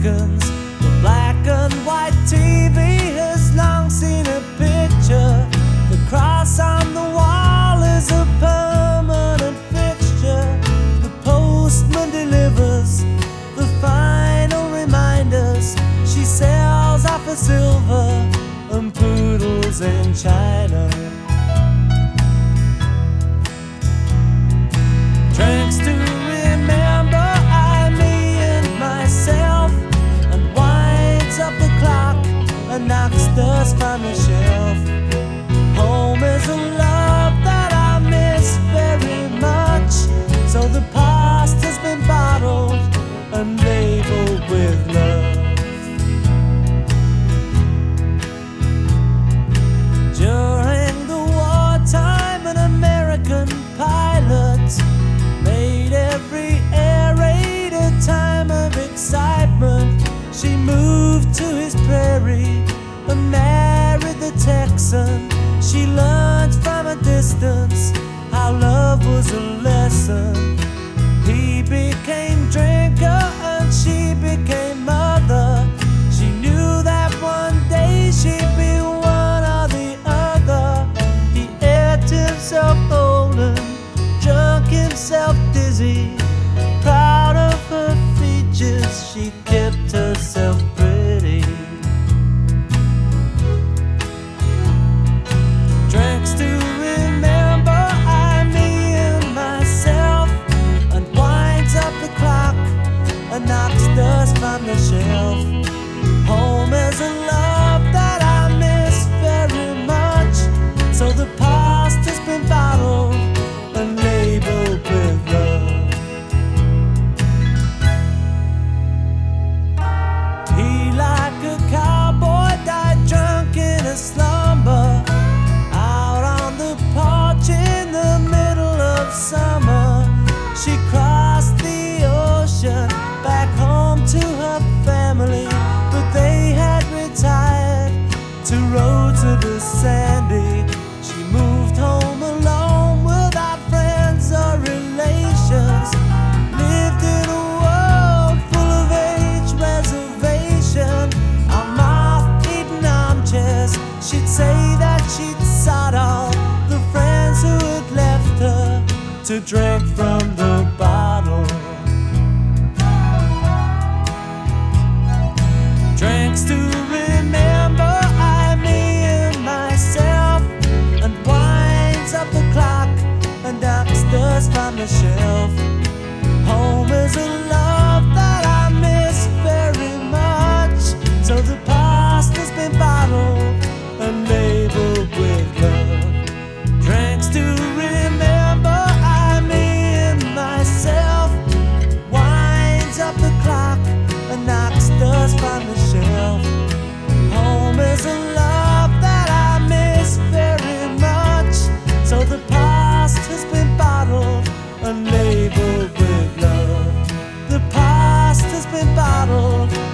seconds. The black and white TV has long seen a picture. The cross on the wall is a permanent fixture. The postman delivers the final reminders. She sells off her silver and poodles in China. Drinks to remember, I, me and myself, and winds up the clock and knocks dust from the shelf. Home is a love that I miss very much, so the past has been bottled and labeled with love. During the wartime, an American pilot made every air raid a time of excitement. She moved to his prairie and married the Texan. She learned from a distance how love was a lesson. He became drinker and she became mother. She knew that one day she'd be one or the other. He ate himself old and drunk himself dizzy. Proud of her features, she kept herself pretty. Drinks to remember, I, me and myself, and winds up the clock and knocks dust from the shelf. Home is a love that I miss very much, so the past has been bottled and labeled with love. He, like a cowboy, died drunk in a slumber, out on the porch in the middle of summer. She crossed the ocean back home to her family, but they had retired to roads that were sandy. She moved home alone without friends or relations, lived in a world full of age reservation. On moth-eaten armchairs, she'd say that she'd sought all the friends who had left her to drink from the bottle. Drinks to remember, I, me and myself, and winds up the clock and knocks dust from the shelf. Home is a love that I miss very much, so the past has been bottled and labeled with love. Drinks to remember, I, me and myself, winds up the clock and knocks dust from the shelf. Home is a love that I miss very much, so the past has been bottled and labeled with love. The past has been bottled